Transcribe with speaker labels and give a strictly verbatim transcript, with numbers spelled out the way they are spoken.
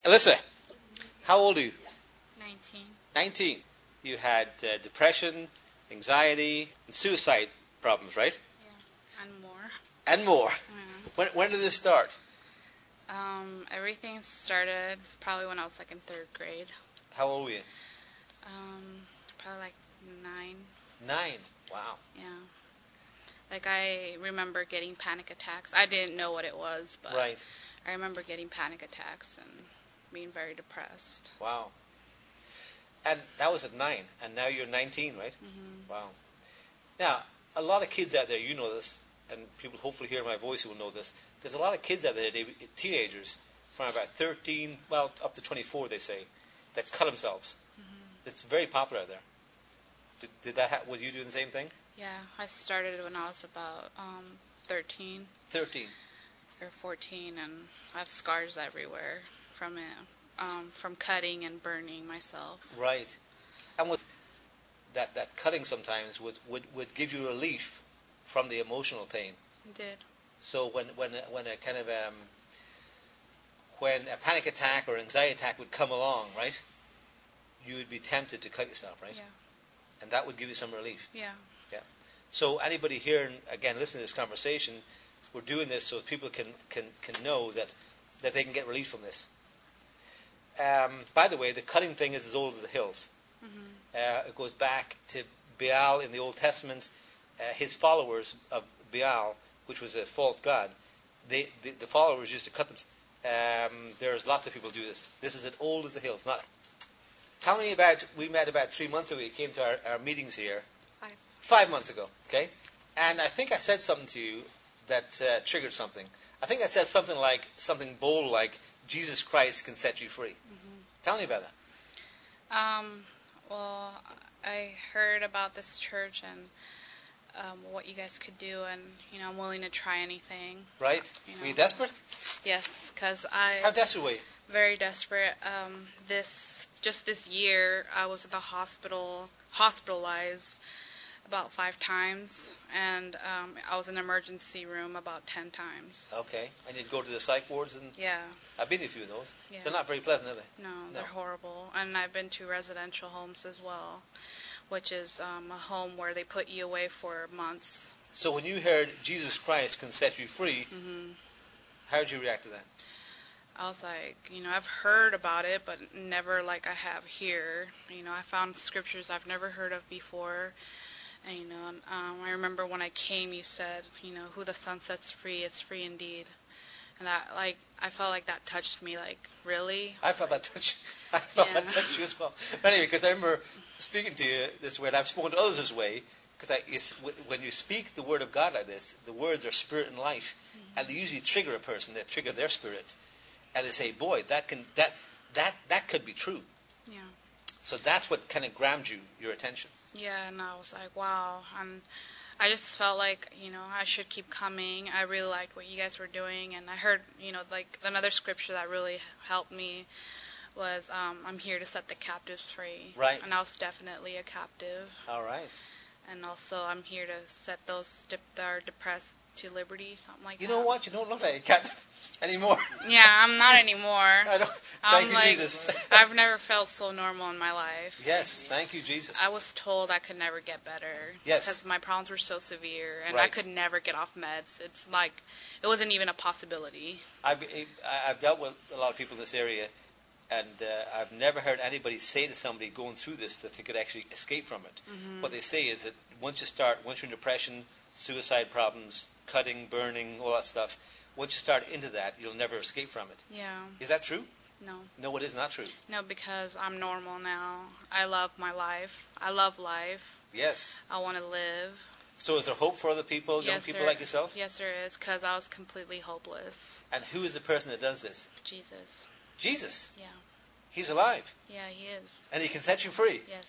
Speaker 1: Alyssa, how old are you?
Speaker 2: nineteen.
Speaker 1: nineteen. You had uh, depression, anxiety, and suicide problems, right?
Speaker 2: Yeah, and more.
Speaker 1: And more.
Speaker 2: Yeah.
Speaker 1: When, when did this start?
Speaker 2: Um, everything started probably when I was like in third grade.
Speaker 1: How old were you?
Speaker 2: Um, probably like nine.
Speaker 1: Nine. Wow.
Speaker 2: Yeah. Like I remember getting panic attacks. I didn't know what it was, but
Speaker 1: Right.
Speaker 2: I remember getting panic attacks and being very depressed.
Speaker 1: Wow. And that was at nine, and now you're nineteen, right?
Speaker 2: Mm-hmm.
Speaker 1: Wow. Now, a lot of kids out there, you know this, and people hopefully hear my voice who will know this. There's a lot of kids out there, they, teenagers, from about thirteen, well, up to twenty-four, they say, that cut themselves. Mm-hmm. It's very popular out there. Did, did that? Ha- were you doing the same thing?
Speaker 2: Yeah, I started when I was about um, thirteen.
Speaker 1: Thirteen.
Speaker 2: Or fourteen, and I have scars everywhere from it, um, from cutting and burning myself.
Speaker 1: Right. And with that, that cutting sometimes would, would, would give you relief from the emotional pain.
Speaker 2: It did.
Speaker 1: So when when when a kind of um, when a panic attack or anxiety attack would come along, right, you would be tempted to cut yourself, right?
Speaker 2: Yeah.
Speaker 1: And that would give you some relief.
Speaker 2: Yeah.
Speaker 1: Yeah. So anybody here, and again, listen to this conversation. We're doing this so people can, can, can know that, that they can get relief from this. Um, by the way, the cutting thing is as old as the hills.
Speaker 2: Mm-hmm.
Speaker 1: Uh, it goes back to Baal in the Old Testament. Uh, his followers of Baal, which was a false god, they, the, the followers used to cut them. Um, there's lots of people do this. This is as old as the hills. Not. Tell me about, we met about three months ago. You came to our, our meetings here.
Speaker 2: Five.
Speaker 1: Five months ago, okay? And I think I said something to you that uh, triggered something. I think I said something like, something bold like, Jesus Christ can set you free. Mm-hmm. Tell me about that.
Speaker 2: Um, well, I heard about this church and um, what you guys could do, and, you know, I'm willing to try anything.
Speaker 1: Right?
Speaker 2: You know.
Speaker 1: Were you desperate?
Speaker 2: Yes, because I...
Speaker 1: How desperate were you?
Speaker 2: Very desperate. Um, this, just this year, I was at the hospital, hospitalized about five times, and um, I was in the emergency room about ten times.
Speaker 1: Okay. And you'd go to the psych wards? And
Speaker 2: Yeah.
Speaker 1: I've been to a few of those.
Speaker 2: Yeah.
Speaker 1: They're not very pleasant, are they?
Speaker 2: No,
Speaker 1: No.
Speaker 2: they're horrible. And I've been to residential homes as well, which is um, a home where they put you away for months.
Speaker 1: So when you heard Jesus Christ can set you free,
Speaker 2: Mm-hmm.
Speaker 1: how did you react to that?
Speaker 2: I was like, you know, I've heard about it, but never like I have here. You know, I found scriptures I've never heard of before. And, you know, um, I remember when I came, you said, you know, who the Son sets free is free indeed. And that, like, I felt like that touched me, like, really?
Speaker 1: I felt that touch. I felt
Speaker 2: Yeah.
Speaker 1: that touch you as well. But anyway, because I remember speaking to you this way, and I've spoken to others this way, because when you speak the word of God like this, the words are spirit and life, mm-hmm. and they usually trigger a person. They trigger their spirit, and they say, "Boy, that can that that that could be true."
Speaker 2: Yeah.
Speaker 1: So that's what kind of grabbed you, your attention.
Speaker 2: Yeah, and I was like, wow. And I just felt like, you know, I should keep coming. I really liked what you guys were doing. And I heard, you know, like another scripture that really helped me was, um, I'm here to set the captives free.
Speaker 1: Right.
Speaker 2: And I was definitely a captive.
Speaker 1: All right.
Speaker 2: And also I'm here to set those dip- that are depressed to liberty, something like
Speaker 1: You
Speaker 2: that.
Speaker 1: know what? You don't look like a cat anymore.
Speaker 2: Yeah, I'm not anymore.
Speaker 1: I don't. Thank
Speaker 2: I'm
Speaker 1: you,
Speaker 2: like,
Speaker 1: Jesus.
Speaker 2: I've never felt so normal in my life.
Speaker 1: Yes, thank you, Jesus.
Speaker 2: I was told I could never get better.
Speaker 1: Yes.
Speaker 2: Because my problems were so severe, and
Speaker 1: Right.
Speaker 2: I could never get off meds. It's like, it wasn't even a possibility.
Speaker 1: I've, I've dealt with a lot of people in this area, and uh, I've never heard anybody say to somebody going through this that they could actually escape from it.
Speaker 2: Mm-hmm.
Speaker 1: What they say is that once you start, once you're in depression, suicide problems, cutting, burning, all that stuff, once you start into that, you'll never escape from it.
Speaker 2: Yeah.
Speaker 1: Is that true?
Speaker 2: No.
Speaker 1: No, it is not true.
Speaker 2: No, because I'm normal now. I love my life. I love life.
Speaker 1: Yes.
Speaker 2: I want to live.
Speaker 1: So is there hope for other people, young
Speaker 2: Yes,
Speaker 1: people
Speaker 2: there-
Speaker 1: like yourself?
Speaker 2: Yes, there is, because I was completely hopeless.
Speaker 1: And who is the person that does this?
Speaker 2: Jesus.
Speaker 1: Jesus.
Speaker 2: Yeah.
Speaker 1: He's alive.
Speaker 2: Yeah, he is.
Speaker 1: And he can set you free.
Speaker 2: Yes.